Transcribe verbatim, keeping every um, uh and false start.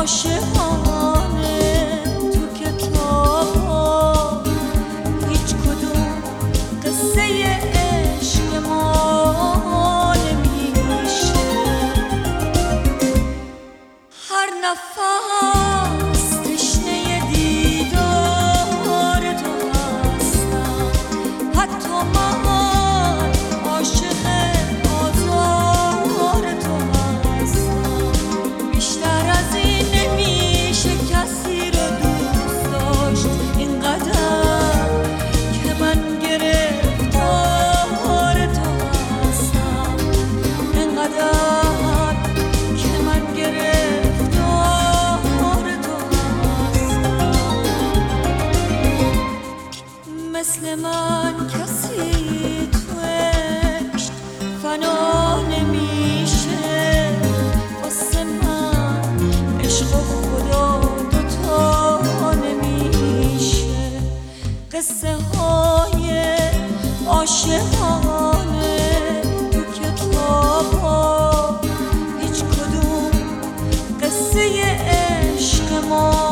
عاشقانه تو کتابا هیچ کدوم قصه عشق ما نمیشه. هر نفس تشنه دیدار تو هستم، حتی من عاشق آزار تو هستم. بیشتر از این نمیشه کسی رو دوست داشت اینقدر که من گرفتار تو هستم، اینقدر که من گرفتار تو هستم. مثل من کسی تو عشق فنا نمیشه، واسه من عشق و خدا دوتا نمیشه. قصه های عاشقانه تو کتابا هیچ کدوم قصه عشق ما